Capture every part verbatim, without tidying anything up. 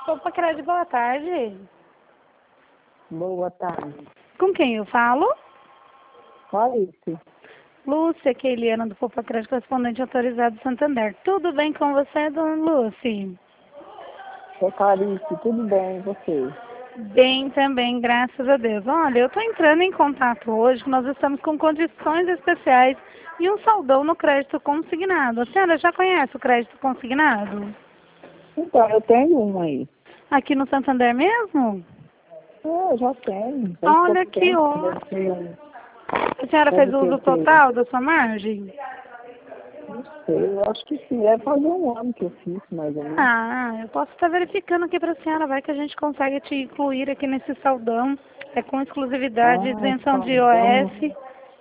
Opa, Crédito, boa tarde. Boa tarde. Com quem eu falo? Clarice. Lúcia, que é Eliana do Popa Crédito, correspondente autorizado do Santander. Tudo bem com você, dona Lúcia? Oi, Clarice, tudo bem, e você? Bem também, graças a Deus. Olha, eu estou entrando em contato hoje, que nós estamos com condições especiais e um saldão no crédito consignado. A senhora já conhece o crédito consignado? Então, eu tenho um aí. Aqui no Santander mesmo? É, eu já tenho. Faz Olha pouco que tempo, ótimo. deve ter um- A senhora fez deve o ter uso o quê? total da sua margem? Não sei, eu acho que sim. Deve fazer um ano que eu fiz, mais ou menos. Ah, eu posso estar verificando aqui para a senhora, vai que a gente consegue te incluir aqui nesse saldão. É com exclusividade, Ah, isenção de saldão. I O F.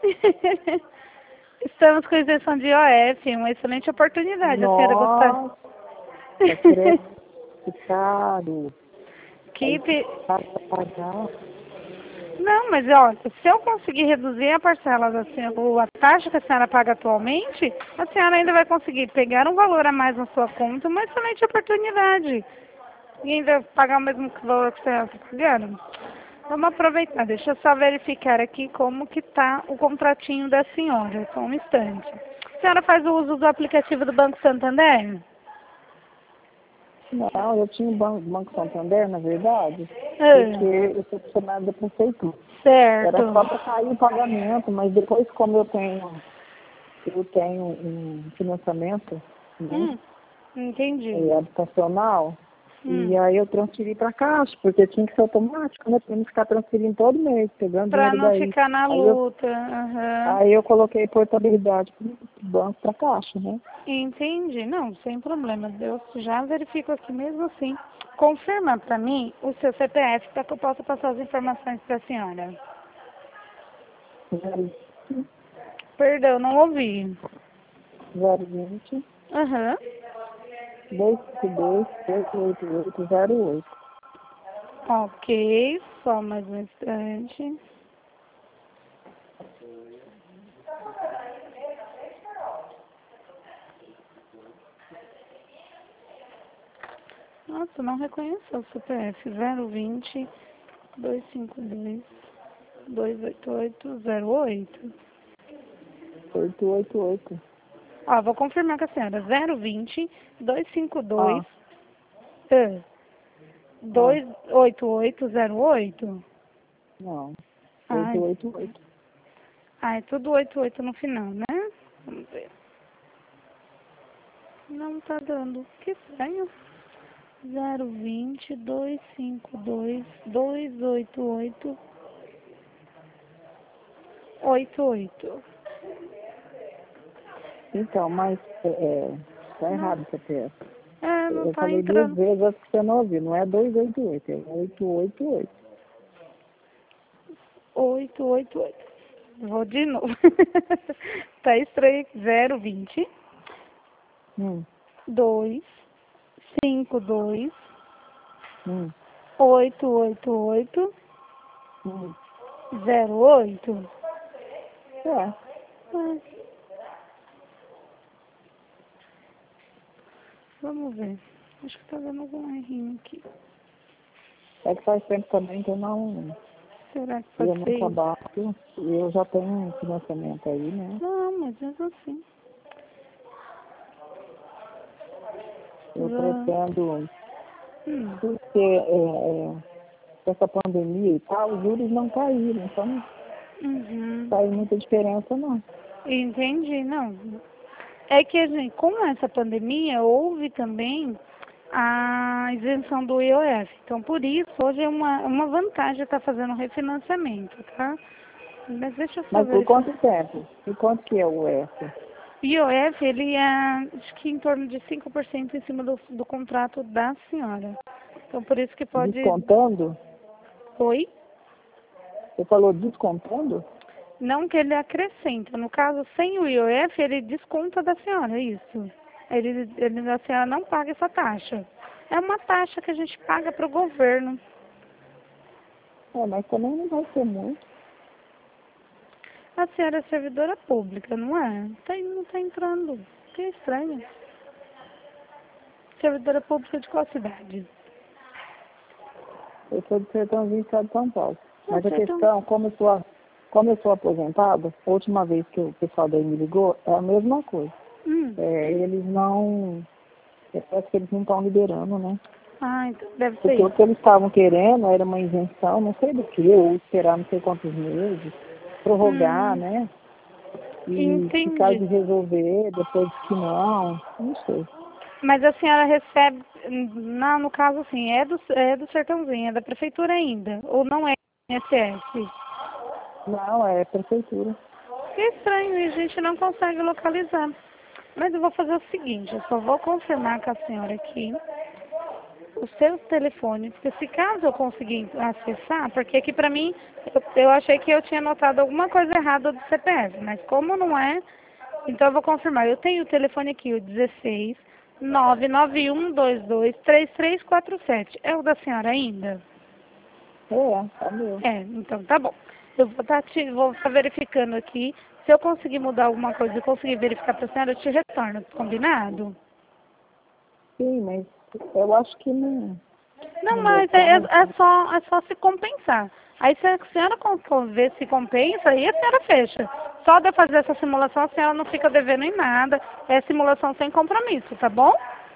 Estamos com isenção de I O F, uma excelente oportunidade, a senhora gostar. Nossa, crédito caro. Aí Que... caro pra pagar. Não, mas ó, se eu conseguir reduzir a parcela da senhora, ou a taxa que a senhora paga atualmente, a senhora ainda vai conseguir pegar um valor a mais na sua conta, uma excelente oportunidade. E ainda pagar o mesmo valor que você está pagando. Vamos aproveitar, deixa eu só verificar aqui como que está o contratinho da senhora, só um instante. A senhora faz o uso do aplicativo do Banco Santander? Não, eu tinha o Banco, Banco Santander, na verdade, porque Ah, eu sou funcionário da prefeitura. Era certo. só para cair o pagamento, mas depois, como eu tenho, eu tenho um financiamento, né, Hum, entendi. é, habitacional, Hum. e aí eu transferi para a Caixa, porque tinha que ser automático, né? Tinha que ficar transferindo todo mês, pegando Pra dinheiro não daí. ficar na Aí eu, luta. Aham. aí eu coloquei portabilidade para o banco, para a Caixa, né? Entendi. Não, sem problema. Eu já verifico aqui mesmo assim. Confirma pra mim o seu C P F para que eu possa passar as informações para a senhora. zero Perdão, não ouvi. vinte, Aham. dois cinco dois, oito oito oito, zero oito. Ok, só mais um instante. Nossa, não reconheceu o C P F. zero vinte, dois cinco dois, dois oito oito, zero oito. oito oito oito. Ó, vou confirmar com a senhora. zero vinte, dois cinco dois, Ah, ah, ah, dois oito oito, zero oito. não. Ai, oito oito oito. ah, é tudo oito oito no final, né? Vamos ver. Não tá dando. Que estranho. zero vinte, dois cinco dois, dois oito oito, oito oito. Então, mas é, é, tá Não, errado o C P F. é, não Eu tá falei duas entrando. vezes, acho que você não ouviu. Não é dois oito oito, é oito oito oito. oito oito oito. Vou de novo. Tá estranho. zero vinte, Hum, dois cinco dois, hum, oito oito oito, hum. zero oito. É, Ah, vamos ver. Acho que tá dando algum errinho aqui. é que faz tempo também que eu não, Será que eu pode não ser isso? trabalho. E eu já tenho um financiamento aí, né? Não, mas mesmo assim. Eu Já... pretendo, Hum, porque é, é, com essa pandemia e tal, os juros não caíram. Então, não uhum. faz muita diferença, não. Entendi, não. É que, assim, com essa pandemia, houve também a isenção do I O F. Então, por isso, hoje é uma, uma vantagem estar fazendo refinanciamento, tá? Mas deixa eu só Mas por verificar. quanto tempo? E quanto que é o F? O I O F, ele é, acho que em torno de cinco por cento em cima do, do contrato da senhora. Então, por isso que pode... Descontando? Oi? Você falou descontando? Não que ele acrescenta. No caso, sem o I O F, ele desconta da senhora, é isso. Ele, ele, a senhora não paga essa taxa. É uma taxa que a gente paga para o governo. É, mas também não vai ser muito. A senhora é servidora pública, não é? Tá, não está entrando. Que estranho. Servidora pública de qual cidade? Eu sou do Sertãozinho, estado de São Paulo. Mas a Sertão. questão, como eu, sou, como eu sou aposentada, a última vez que o pessoal daí me ligou, é a mesma coisa. Hum. É, eles não... Parece que eles não estão liberando, né? Ah, então deve ser Porque o isso. que eles estavam querendo era uma isenção, não sei do que, ou esperar não sei quantos meses, prorrogar, Hum. né? E ficar Entendi. de resolver, depois que não, não sei. Mas a senhora recebe, na, no caso assim, é do, é do Sertãozinho, é da prefeitura ainda? Ou não é I N S S? Não, é prefeitura. Que estranho, e a gente não consegue localizar. Mas eu vou fazer o seguinte, eu só vou confirmar com a senhora aqui o seu telefone, porque se caso eu conseguir acessar, porque aqui pra mim, eu, eu achei que eu tinha notado alguma coisa errada do C P F, mas como não é, então eu vou confirmar. Eu tenho o telefone aqui, o dezesseis, nove nove um dois dois, três três quatro sete. É o da senhora ainda? É, tá meu. É, então tá bom. Eu vou estar te, vou estar verificando aqui. Se eu conseguir mudar alguma coisa e conseguir verificar para a senhora, eu te retorno. Combinado? Sim, mas eu acho que não, Não, no meu mas é, caso, é, só, é só se compensar. Aí se a senhora con- con- ver se compensa, aí a senhora fecha. Só de eu fazer essa simulação, a senhora não fica devendo em nada. É simulação sem compromisso, tá bom?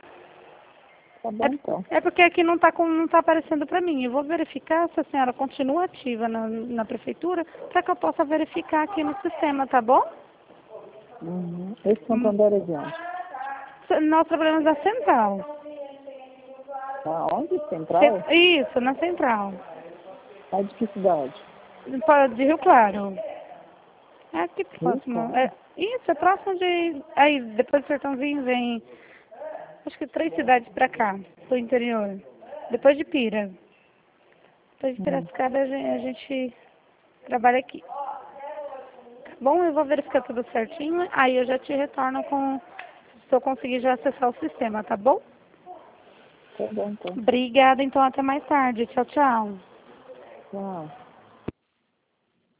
tá bom então. É, é porque aqui não está não tá aparecendo para mim. Eu vou verificar se a senhora continua ativa na, na prefeitura, para que eu possa verificar aqui no sistema, tá bom? Uhum. Esse Santo Hum, André é de onde? Nós trabalhamos na central. Tá onde? Central? Ce- Isso, na central. Tá de que cidade? Pa- De Rio Claro. É aqui Rio próximo. É, Claro. isso, é próximo de. Aí, depois do Sertãozinho vem. Acho que três cidades pra cá, pro interior. Depois de Pira. Depois de Hum. Piracicaba a gente, a gente trabalha aqui. Tá bom? Eu vou verificar tudo certinho. Aí eu já te retorno com. Se eu conseguir já acessar o sistema, tá bom? Tá bom então. Obrigada, então até mais tarde. Tchau, tchau. Tchau.